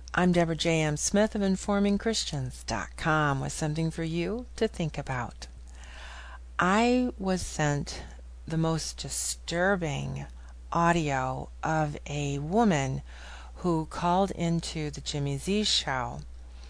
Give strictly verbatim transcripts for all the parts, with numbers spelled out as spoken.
I'm Deborah J M. Smith of Informing Christians dot com with something for you to think about. I was sent the most disturbing audio of a woman who called into the Jimmy Z show,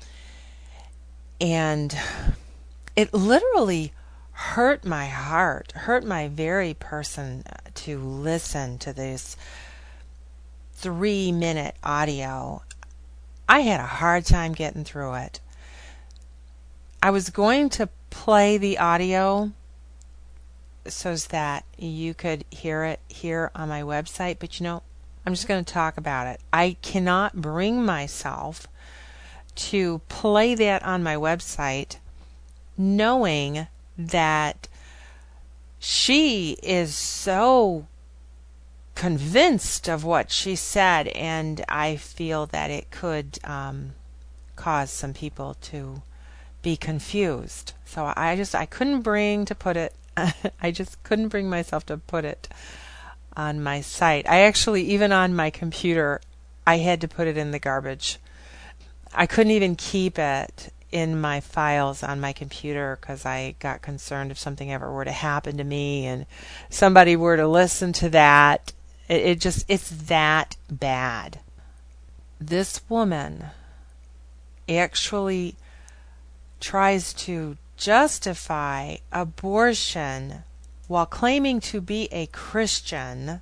and it literally hurt my heart, hurt my very person to listen to this three minute audio. I had a hard time getting through it. I was going to play the audio so that you could hear it here on my website, but you know, I'm just going to talk about it. I cannot bring myself to play that on my website knowing that she is so convinced of what she said, and I feel that it could um, cause some people to be confused. So I just I couldn't bring to put it I just couldn't bring myself to put it on my site. I actually, even on my computer, I had to put it in the garbage. I couldn't even keep it in my files on my computer because I got concerned if something ever were to happen to me and somebody were to listen to that. It, it just, it's that bad. This woman actually tries to justify abortion while claiming to be a Christian,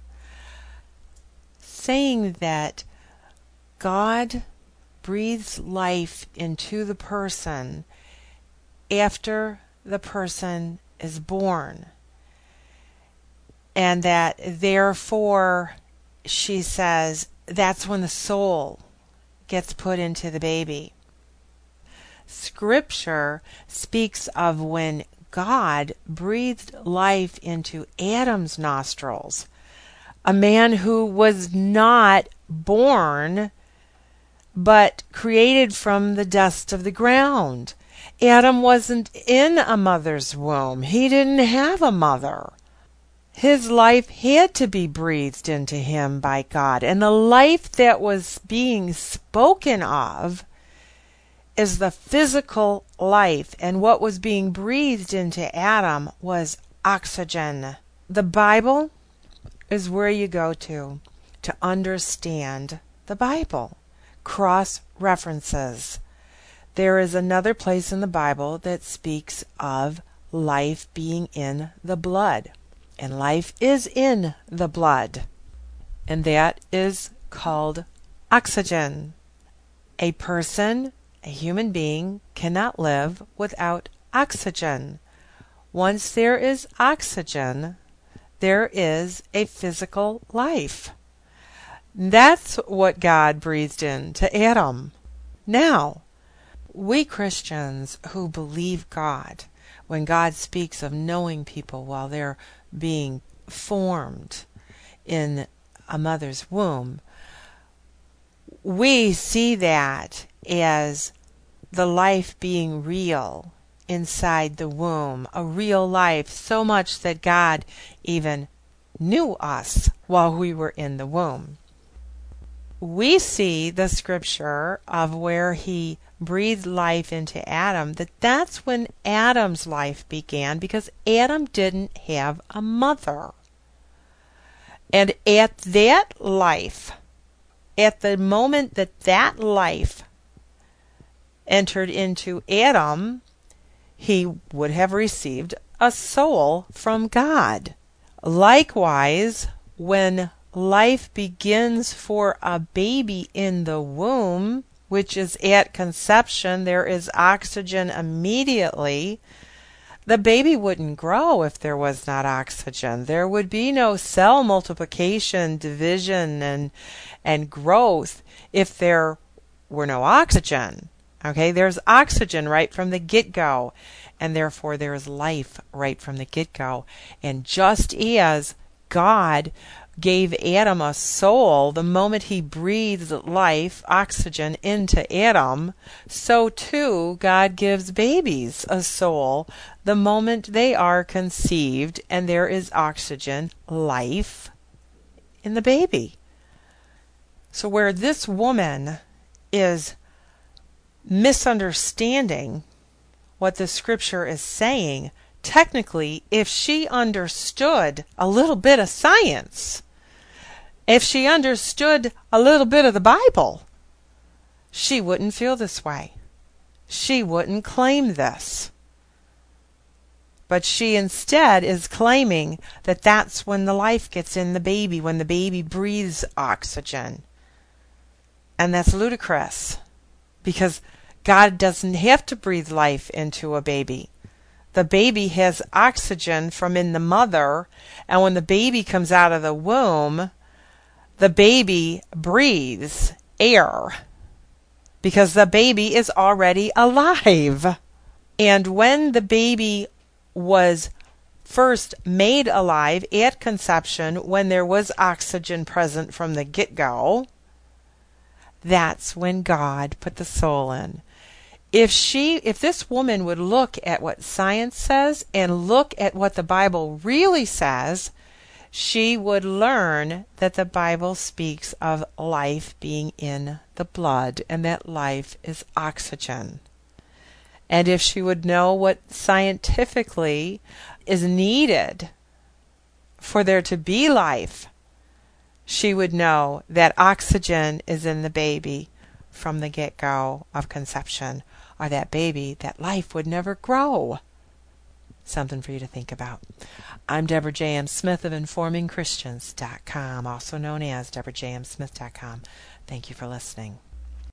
saying that God breathes life into the person after the person is born, and that therefore, she says, that's when the soul gets put into the baby. Scripture speaks of when God breathed life into Adam's nostrils, a man who was not born but created from the dust of the ground. Adam wasn't in a mother's womb. He didn't have a mother. His life had to be breathed into him by God. And the life that was being spoken of is the physical life. And what was being breathed into Adam was oxygen. The Bible is where you go to to understand the Bible. Cross references. There is another place in the Bible that speaks of life being in the blood. And life is in the blood. And that is called oxygen. A person, a human being, cannot live without oxygen. Once there is oxygen, there is a physical life. That's what God breathed into Adam. Now, we Christians who believe God, when God speaks of knowing people while they're being formed in a mother's womb, we see that as the life being real inside the womb, a real life, so much that God even knew us while we were in the womb. We see the scripture of where he breathed life into Adam, that that's when Adam's life began, because Adam didn't have a mother. And at that life, at the moment that that life entered into Adam, he would have received a soul from God. Likewise, when life begins for a baby in the womb, which is at conception, there is oxygen immediately. The baby wouldn't grow if there was not oxygen. There would be no cell multiplication, division, and and growth if there were no oxygen. Okay, there's oxygen right from the get-go, and therefore there is life right from the get-go. And just as God gave Adam a soul the moment he breathed life, oxygen, into Adam, so too God gives babies a soul the moment they are conceived, and there is oxygen, life, in the baby. So where this woman is misunderstanding what the scripture is saying. Technically, if she understood a little bit of science, if she understood a little bit of the Bible, she wouldn't feel this way. She wouldn't claim this. But she instead is claiming that that's when the life gets in the baby, when the baby breathes oxygen. And that's ludicrous, because God doesn't have to breathe life into a baby. The baby has oxygen from in the mother, and when the baby comes out of the womb, the baby breathes air, because the baby is already alive. And when the baby was first made alive at conception, when there was oxygen present from the get-go, that's when God put the soul in. If she, if this woman would look at what science says and look at what the Bible really says, she would learn that the Bible speaks of life being in the blood, and that life is oxygen. And if she would know what scientifically is needed for there to be life, she would know that oxygen is in the baby from the get-go of conception, or that baby, that life would never grow. Something for you to think about. I'm Deborah J M. Smith of Informing Christians dot com, also known as Deborah J M Smith dot com. Thank you for listening.